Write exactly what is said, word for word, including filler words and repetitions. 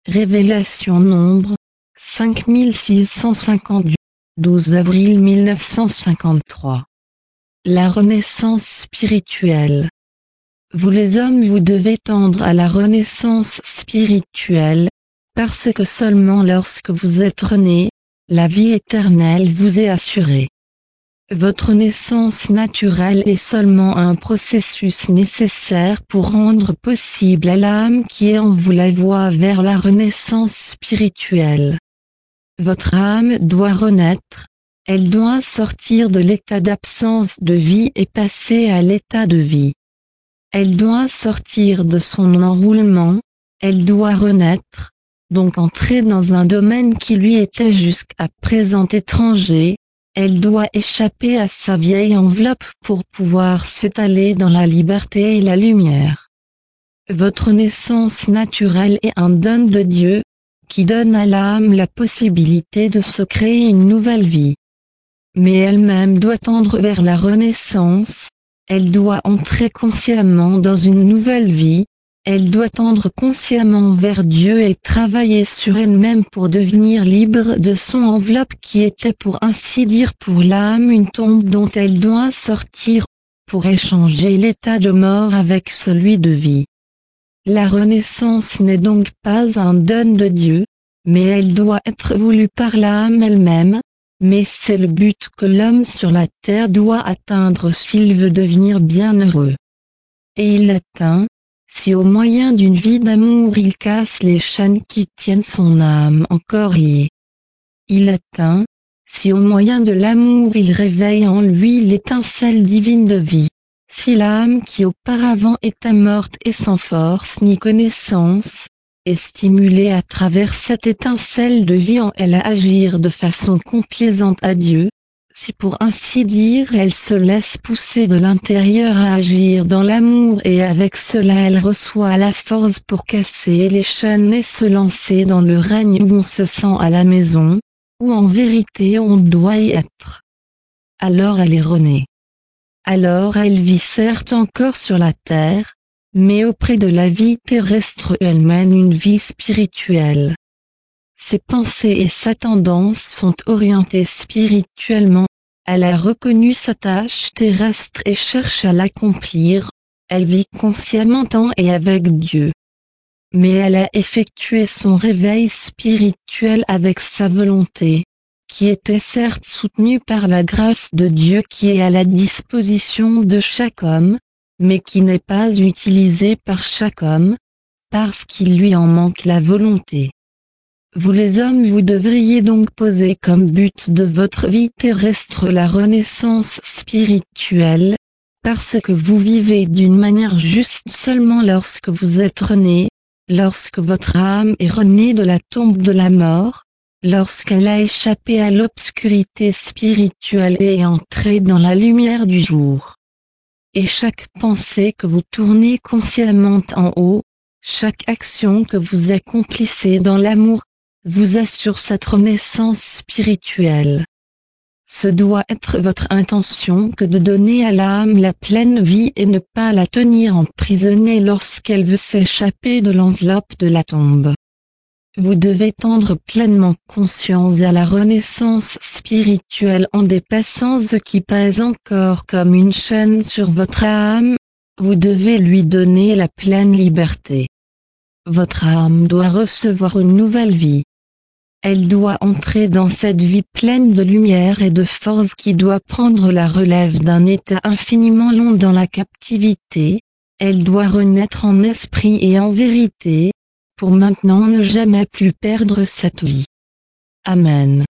Révélation Nombre, cinq mille six cent cinquante-huit, douze avril mille neuf cent cinquante-trois. La renaissance spirituelle. Vous les hommes vous devez tendre à la renaissance spirituelle, parce que seulement lorsque vous êtes nés, la vie éternelle vous est assurée. Votre naissance naturelle est seulement un processus nécessaire pour rendre possible à l'âme qui est en vous la voie vers la renaissance spirituelle. Votre âme doit renaître, elle doit sortir de l'état d'absence de vie et passer à l'état de vie. Elle doit sortir de son enroulement, elle doit renaître, donc entrer dans un domaine qui lui était jusqu'à présent étranger. Elle doit échapper à sa vieille enveloppe pour pouvoir s'étaler dans la liberté et la lumière. Votre naissance naturelle est un don de Dieu, qui donne à l'âme la possibilité de se créer une nouvelle vie. Mais elle-même doit tendre vers la renaissance, elle doit entrer consciemment dans une nouvelle vie, elle doit tendre consciemment vers Dieu et travailler sur elle-même pour devenir libre de son enveloppe qui était pour ainsi dire pour l'âme une tombe dont elle doit sortir, pour échanger l'état de mort avec celui de vie. La renaissance n'est donc pas un don de Dieu, mais elle doit être voulue par l'âme elle-même, mais c'est le but que l'homme sur la terre doit atteindre s'il veut devenir bienheureux. Et il l'atteint, si au moyen d'une vie d'amour il casse les chaînes qui tiennent son âme encore liée. Il l'atteint, si au moyen de l'amour il réveille en lui l'étincelle divine de vie, si l'âme qui auparavant était morte et sans force ni connaissance, est stimulée à travers cette étincelle de vie en elle à agir de façon complaisante à Dieu, si pour ainsi dire elle se laisse pousser de l'intérieur à agir dans l'amour et avec cela elle reçoit la force pour casser les chaînes et se lancer dans le règne où on se sent à la maison, où en vérité on doit y être. Alors elle est renée. Alors elle vit certes encore sur la terre, mais auprès de la vie terrestre elle mène une vie spirituelle. Ses pensées et sa tendance sont orientées spirituellement, elle a reconnu sa tâche terrestre et cherche à l'accomplir, elle vit consciemment en et avec Dieu. Mais elle a effectué son réveil spirituel avec sa volonté, qui était certes soutenue par la grâce de Dieu qui est à la disposition de chaque homme, mais qui n'est pas utilisée par chaque homme, parce qu'il lui en manque la volonté. Vous les hommes vous devriez donc poser comme but de votre vie terrestre la renaissance spirituelle, parce que vous vivez d'une manière juste seulement lorsque vous êtes nés, lorsque votre âme est renée de la tombe de la mort, lorsqu'elle a échappé à l'obscurité spirituelle et est entrée dans la lumière du jour. Et chaque pensée que vous tournez consciemment en haut, chaque action que vous accomplissez dans l'amour, vous assure cette renaissance spirituelle. Ce doit être votre intention que de donner à l'âme la pleine vie et ne pas la tenir emprisonnée lorsqu'elle veut s'échapper de l'enveloppe de la tombe. Vous devez tendre pleinement conscience à la renaissance spirituelle en dépassant ce qui pèse encore comme une chaîne sur votre âme, vous devez lui donner la pleine liberté. Votre âme doit recevoir une nouvelle vie. Elle doit entrer dans cette vie pleine de lumière et de force qui doit prendre la relève d'un état infiniment long dans la captivité, elle doit renaître en esprit et en vérité, pour maintenant ne jamais plus perdre cette vie. Amen.